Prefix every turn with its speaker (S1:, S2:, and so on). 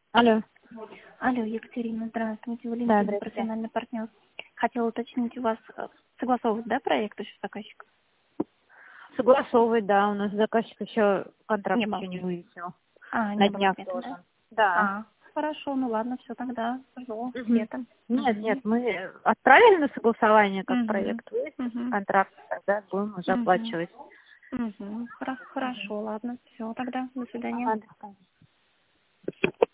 S1: Алло.
S2: Алло, Екатерина, здравствуйте.
S1: Да,
S2: Валентина,
S1: здравствуйте.
S2: профессиональный партнер. Хотела уточнить, у вас согласовывать, да, проект еще с заказчиком?
S1: Согласовывать, да, у нас заказчик еще контракт
S2: Не было.
S1: еще не вывесил.
S2: Не
S1: На
S2: было
S1: днях
S2: ответа, да?
S1: должен. Да.
S2: Хорошо, ну ладно, все тогда. Жду
S1: Мгм.
S2: ответа.
S1: Нет, мы отправили на согласование, как
S2: Угу.
S1: проект вывесит,
S2: Угу.
S1: контракт, тогда будем уже
S2: Угу.
S1: оплачивать.
S2: Угу. Хорошо, ладно. Все тогда. До свидания.
S1: Ага, до свидания.